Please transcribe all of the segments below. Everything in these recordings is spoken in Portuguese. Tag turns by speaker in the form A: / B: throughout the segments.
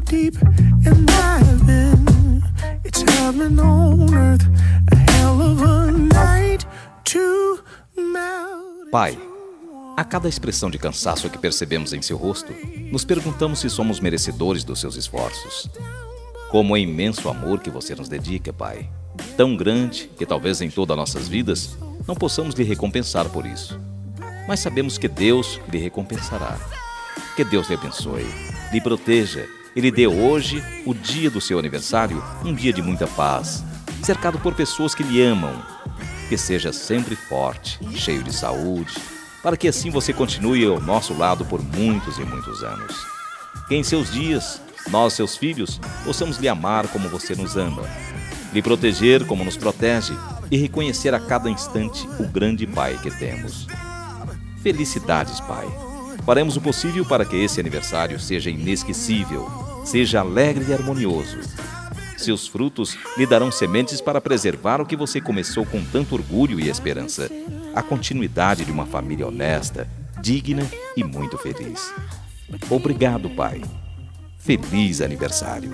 A: deep and diving. It's heaven on earth, a hell of a night to melt.
B: Pai, a cada expressão de cansaço que percebemos em seu rosto, nos perguntamos se somos merecedores dos seus esforços. Como é imenso amor que você nos dedica, Pai. Tão grande que talvez em todas as nossas vidas não possamos lhe recompensar por isso. Mas sabemos que Deus lhe recompensará. Que Deus lhe abençoe, lhe proteja e lhe dê hoje, o dia do seu aniversário, um dia de muita paz, cercado por pessoas que lhe amam. Que seja sempre forte, cheio de saúde, para que assim você continue ao nosso lado por muitos e muitos anos. Que em seus dias, nós, seus filhos, possamos lhe amar como você nos ama, lhe proteger como nos protege e reconhecer a cada instante o grande Pai que temos. Felicidades, Pai. Faremos o possível para que esse aniversário seja inesquecível, seja alegre e harmonioso. Seus frutos lhe darão sementes para preservar o que você começou com tanto orgulho e esperança, a continuidade de uma família honesta, digna e muito feliz. Obrigado, Pai. Feliz aniversário.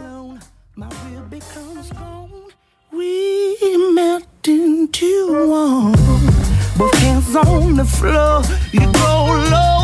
A: We melt into one. Both hands on the floor, you go low.